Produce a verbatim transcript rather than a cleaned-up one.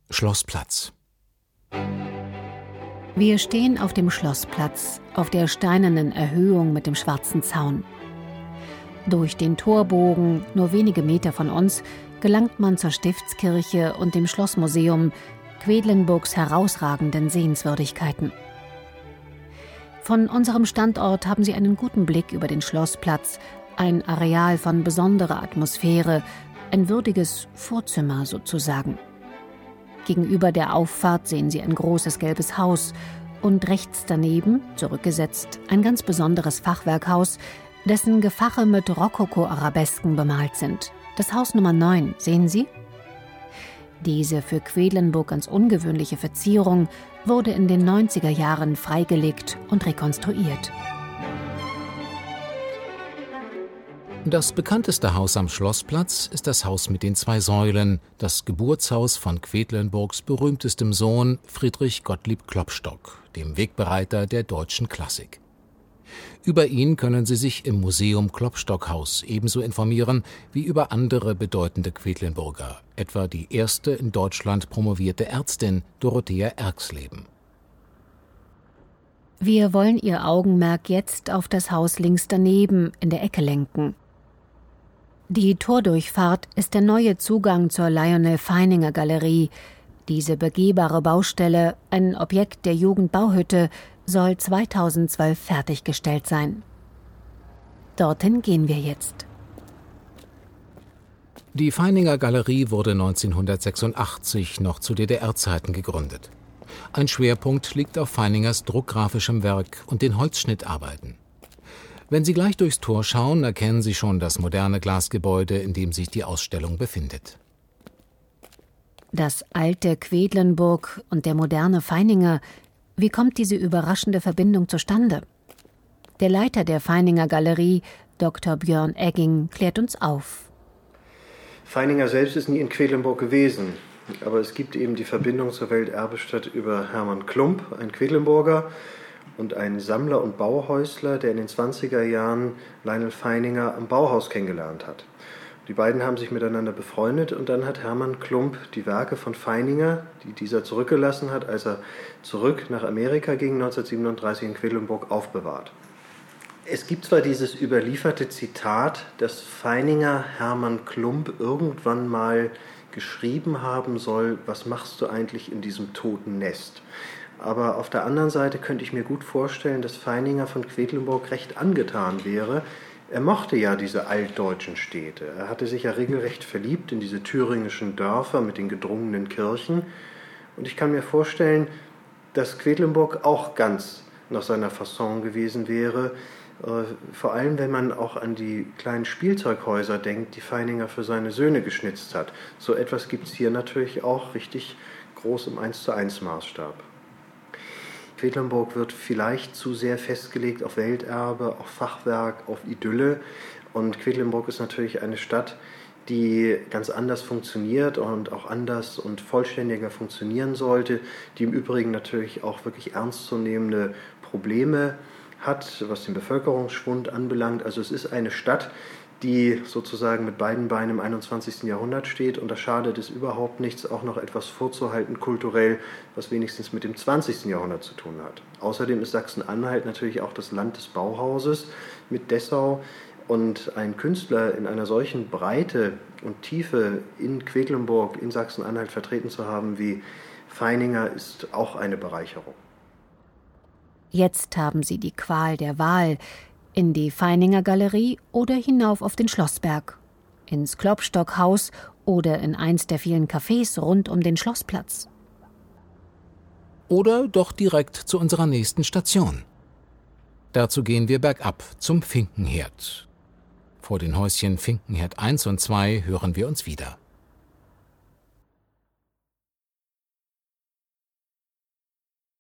Schlossplatz. Wir stehen auf dem Schlossplatz, auf der steinernen Erhöhung mit dem schwarzen Zaun. Durch den Torbogen, nur wenige Meter von uns, gelangt man zur Stiftskirche und dem Schlossmuseum, Quedlinburgs herausragenden Sehenswürdigkeiten. Von unserem Standort haben Sie einen guten Blick über den Schlossplatz, ein Areal von besonderer Atmosphäre, ein würdiges Vorzimmer sozusagen. Gegenüber der Auffahrt sehen Sie ein großes gelbes Haus und rechts daneben, zurückgesetzt, ein ganz besonderes Fachwerkhaus, dessen Gefache mit Rokoko-Arabesken bemalt sind. Das Haus Nummer neun, sehen Sie? Diese für Quedlinburg ganz ungewöhnliche Verzierung wurde in den neunziger Jahren freigelegt und rekonstruiert. Das bekannteste Haus am Schlossplatz ist das Haus mit den zwei Säulen, das Geburtshaus von Quedlinburgs berühmtestem Sohn Friedrich Gottlieb Klopstock, dem Wegbereiter der deutschen Klassik. Über ihn können Sie sich im Museum Klopstock-Haus ebenso informieren wie über andere bedeutende Quedlinburger, etwa die erste in Deutschland promovierte Ärztin Dorothea Erxleben. Wir wollen Ihr Augenmerk jetzt auf das Haus links daneben in der Ecke lenken. Die Tordurchfahrt ist der neue Zugang zur Lionel Feininger Galerie. Diese begehbare Baustelle, ein Objekt der Jugendbauhütte, soll zweitausendzwölf fertiggestellt sein. Dorthin gehen wir jetzt. Die Feininger Galerie wurde neunzehnhundertsechsundachtzig noch zu D D R-Zeiten gegründet. Ein Schwerpunkt liegt auf Feiningers druckgrafischem Werk und den Holzschnittarbeiten. Wenn Sie gleich durchs Tor schauen, erkennen Sie schon das moderne Glasgebäude, in dem sich die Ausstellung befindet. Das alte Quedlinburg und der moderne Feininger, wie kommt diese überraschende Verbindung zustande? Der Leiter der Feininger Galerie, Doktor Björn Egging, klärt uns auf. Feininger selbst ist nie in Quedlinburg gewesen, aber es gibt eben die Verbindung zur Welterbestadt über Hermann Klump, ein Quedlinburger, und einen Sammler und Bauhäusler, der in den zwanziger Jahren Lionel Feininger am Bauhaus kennengelernt hat. Die beiden haben sich miteinander befreundet und dann hat Hermann Klump die Werke von Feininger, die dieser zurückgelassen hat, als er zurück nach Amerika ging, neunzehnhundertsiebenunddreißig in Quedlinburg, aufbewahrt. Es gibt zwar dieses überlieferte Zitat, dass Feininger Hermann Klump irgendwann mal geschrieben haben soll, was machst du eigentlich in diesem toten Nest? Aber auf der anderen Seite könnte ich mir gut vorstellen, dass Feininger von Quedlinburg recht angetan wäre. Er mochte ja diese altdeutschen Städte. Er hatte sich ja regelrecht verliebt in diese thüringischen Dörfer mit den gedrungenen Kirchen. Und ich kann mir vorstellen, dass Quedlinburg auch ganz nach seiner Fasson gewesen wäre. Vor allem, wenn man auch an die kleinen Spielzeughäuser denkt, die Feininger für seine Söhne geschnitzt hat. So etwas gibt es hier natürlich auch richtig groß im eins zu eins Maßstab. Quedlinburg wird vielleicht zu sehr festgelegt auf Welterbe, auf Fachwerk, auf Idylle. Und Quedlinburg ist natürlich eine Stadt, die ganz anders funktioniert und auch anders und vollständiger funktionieren sollte, die im Übrigen natürlich auch wirklich ernstzunehmende Probleme hat, was den Bevölkerungsschwund anbelangt. Also es ist eine Stadt, die sozusagen mit beiden Beinen im einundzwanzigsten Jahrhundert steht, und da schadet es überhaupt nichts, auch noch etwas vorzuhalten kulturell, was wenigstens mit dem zwanzigsten Jahrhundert zu tun hat. Außerdem ist Sachsen-Anhalt natürlich auch das Land des Bauhauses mit Dessau, und ein Künstler in einer solchen Breite und Tiefe in Quedlinburg, in Sachsen-Anhalt vertreten zu haben wie Feininger, ist auch eine Bereicherung. Jetzt haben Sie die Qual der Wahl: in die Feininger Galerie oder hinauf auf den Schlossberg, ins Klopstock-Haus oder in eins der vielen Cafés rund um den Schlossplatz. Oder doch direkt zu unserer nächsten Station. Dazu gehen wir bergab zum Finkenherd. Vor den Häuschen Finkenherd eins und zwei hören wir uns wieder.